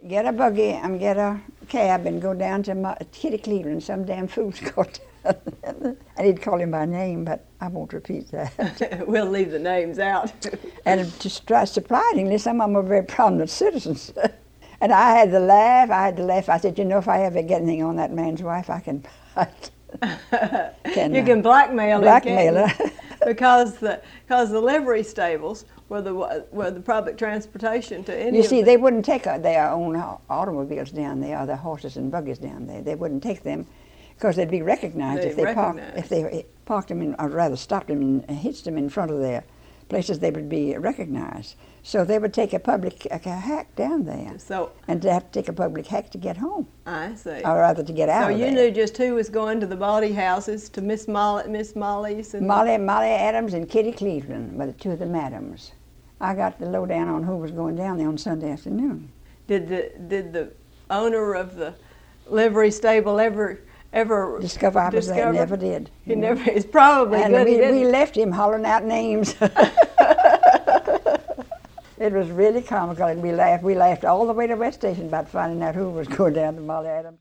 get a buggy and get a cab and go down to Kitty Cleveland. Some damn fool's got I need to call him by name, but I won't repeat that. We'll leave the names out. And to surprisingly, some of them were very prominent citizens. And I had to laugh. I said, you know, if I ever get anything on that man's wife, I can you can blackmail her. because the livery stables were the public transportation to any. You see, they wouldn't take their own automobiles down there, or their horses and buggies down there. They wouldn't take them because they'd be recognized if they parked them in, or rather stopped them and hitched them in front of their places. They would be recognized. So they would take a hack down there. And to have to take a public hack to get home. I see. Or rather to get out of there. So you knew just who was going to the body houses, to Miss Molly's? And Molly Adams and Kitty Cleveland were the two of the madams. I got the lowdown on who was going down there on Sunday afternoon. Did the owner of the livery stable ever discover I was there? Never did. He never. It's probably and good. We left him hollering out names. It was really comical, and we laughed all the way to West Station about finding out who was going down to Molly Adams.